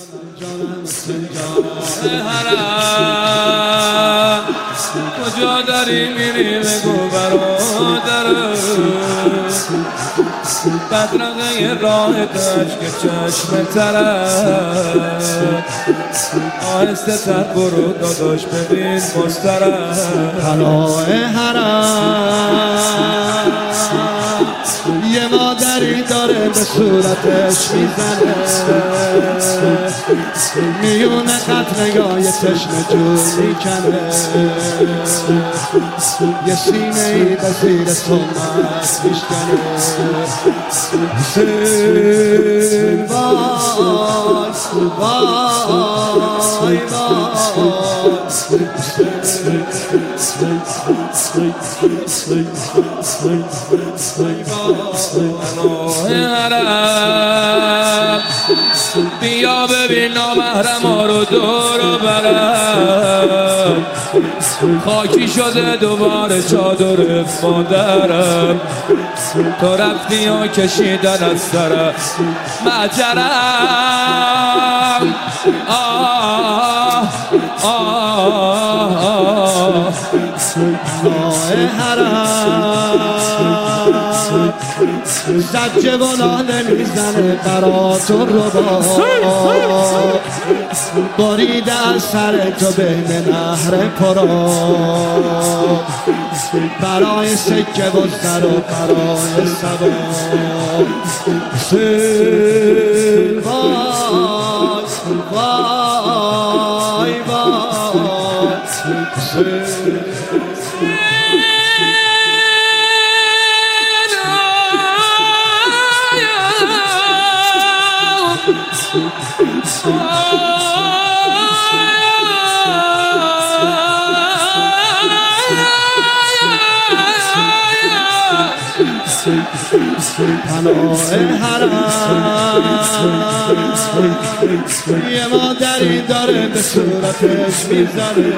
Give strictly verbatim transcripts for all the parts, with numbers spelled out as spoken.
حرم کجا داری میری بگو برادرم بدرقه راه کشک چشم ترم آهسته تر برو داداش ببین مسترم پناه حرم یه مادری داره به صورتش میزنه میونه خط نگاه یه تشنه جون میکنه یه سینه ای به زیر سمت میشکنه حسین وای وای پناه حرم بیا ببین نامحرم ها رو دور و برم خاکی شده دوباره چادر مادرم تو رفتی و کشیدن از سرم مجرم آه آه آه پناه حرم زجه و ناله میزنه برات و ربا باریده از سر تو بین نهر پرا برای سکه و سر و برای سبا حسین وای وای وای حسین پناه حرم یه مادری داره به صورتش میزنه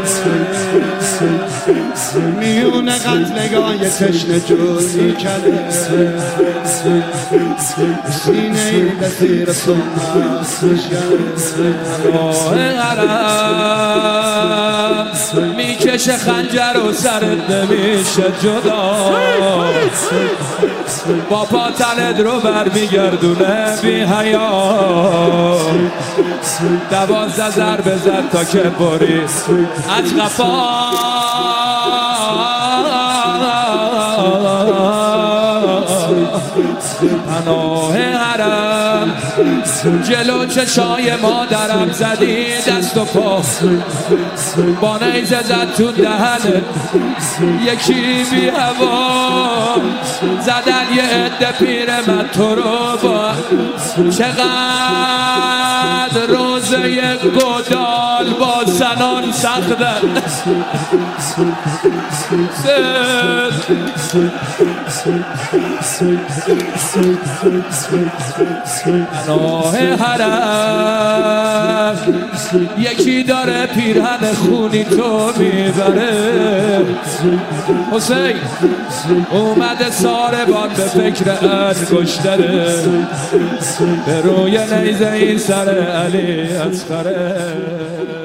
میونه قد نگاه یه تشنه جون میکنه سینه ای به زیر سمت میشکنه پناه حرم میکشه خنجر و سرت نمیشه جدا با پاتنت رو بر میگردونه بی حیا دوازده ضربه زد تا که بری از قفا پناه حرم جلو چشای مادرم زدی دست و پا با نیزه زد تو دهنت یکی بی هوا زدن یه عده پیرمرد تو رو با چقدر روزه گدال با زنان سخته پناه حرم یکی داره پیرهن خونی تو میبره حسین اومده ساربان به فکر انگشتره به روی نیزه این سر علی اصغره